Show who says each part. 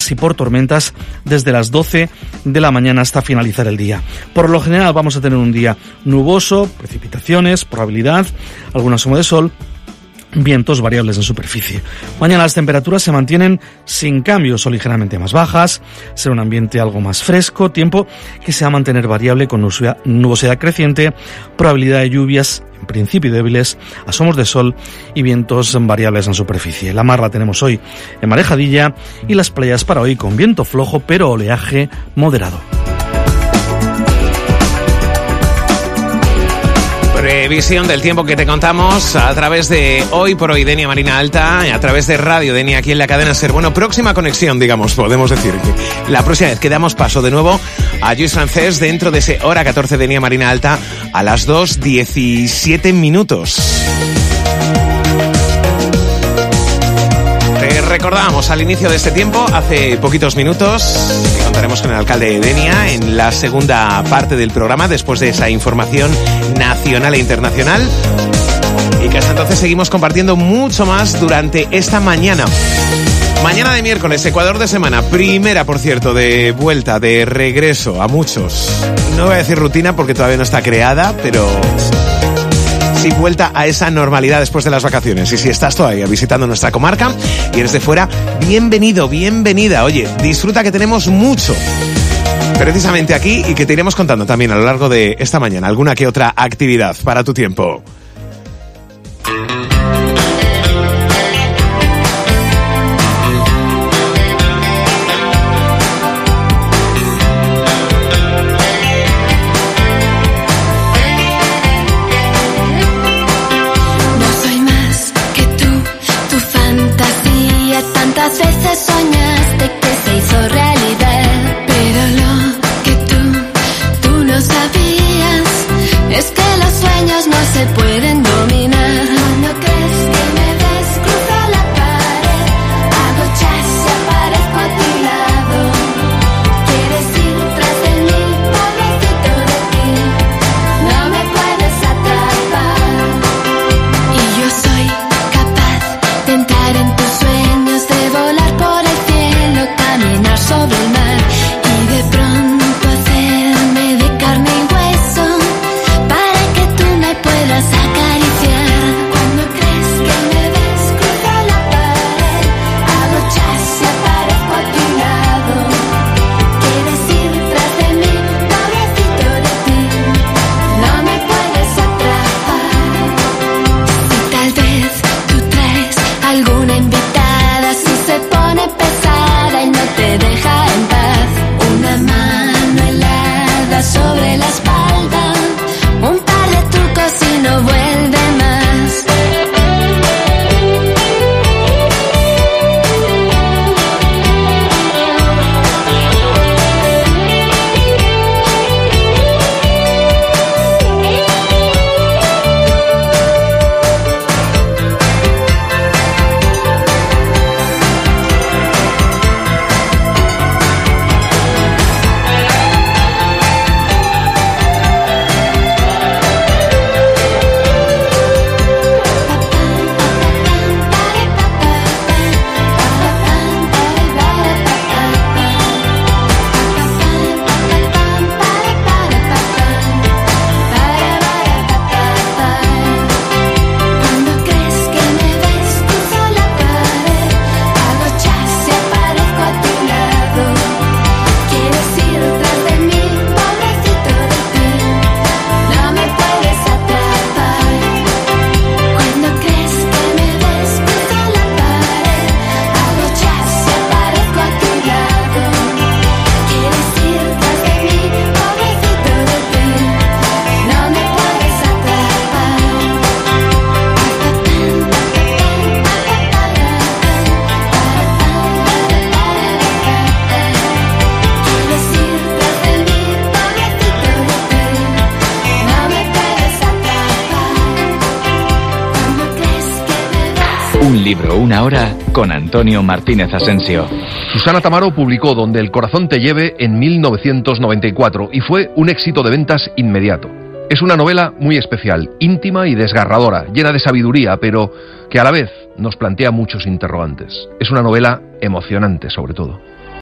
Speaker 1: lluvias y por tormentas desde las 12 de la mañana hasta finalizar el día. Por lo general vamos a tener un día nuboso, precipitaciones, probabilidad, alguna soma de sol, vientos variables en superficie. Mañana las temperaturas se mantienen sin cambios o ligeramente más bajas, será un ambiente algo más fresco, tiempo que se va a mantener variable con nubosidad creciente, probabilidad de lluvias en principio débiles, asomos de sol y vientos variables en superficie. La mar la tenemos hoy en Marejadilla y las playas para hoy con viento flojo pero oleaje moderado.
Speaker 2: Previsión del tiempo que te contamos a través de Hoy por Hoy Denia Marina Alta, a través de Radio Denia aquí en la cadena SER. Bueno, próxima conexión, digamos, podemos decir que la próxima vez que damos paso de nuevo a Lluís Francés dentro de ese hora 14 de Denia Marina Alta a las 2:17. Recordábamos al inicio de este tiempo, hace poquitos minutos, que contaremos con el alcalde de Denia en la segunda parte del programa, después de esa información nacional e internacional, y que hasta entonces seguimos compartiendo mucho más durante esta mañana. Mañana de miércoles, Ecuador de semana, primera, por cierto, de vuelta, de regreso a muchos. No voy a decir rutina porque todavía no está creada, pero sí vuelta a esa normalidad después de las vacaciones. Y si estás todavía visitando nuestra comarca y eres de fuera, bienvenido, bienvenida. Oye, disfruta que tenemos mucho precisamente aquí y que te iremos contando también a lo largo de esta mañana alguna que otra actividad para tu tiempo.
Speaker 3: Tantas veces soñaste que se hizo realidad, pero lo que tú no sabías es que los sueños no se pueden dominar. ¿No crees que me ves cruzar la pared? Hago chas y aparezco a tu lado. Quieres ir tras de mí, pobrecito de ti. No me puedes atrapar. Y yo soy capaz de entrar en tus sueños, de volar por el cielo, caminar sobre el mar y de pronto hacerme de carne y hueso para que tú me puedas acariciar. Cuando crees que me ves cruzar la pared, hago chas y aparezco a tu lado. Quieres ir tras de mí, pobrecito de ti, no me puedes atrapar. Si tal vez tú traes alguna invitada, si se pone pesada y no te deja en paz, una mano helada sobre la espalda, un par de trucos y no vuelve más. Cuando crees que me ves cruzar la pared, hago chas y aparezco a tu lado. Quieres ir tras de mí, pobrecito de ti, no me puedes atrapar. Cuando crees que me ves cruzar la pared, hago chas y aparezco a tu lado. Quieres ir tras de mí, pobrecito de ti, no me puedes atrapar. Quieres ir tras de mí, pobrecito de ti, no me puedes atrapar. Cuando crees que me ves.
Speaker 4: Un libro, una hora, con Antonio Martínez Asensio.
Speaker 5: Susana Tamaro publicó Donde el corazón te lleve en 1994 y fue un éxito de ventas inmediato. Es una novela muy especial, íntima y desgarradora, llena de sabiduría, pero que a la vez nos plantea muchos interrogantes. Es una novela emocionante, sobre todo.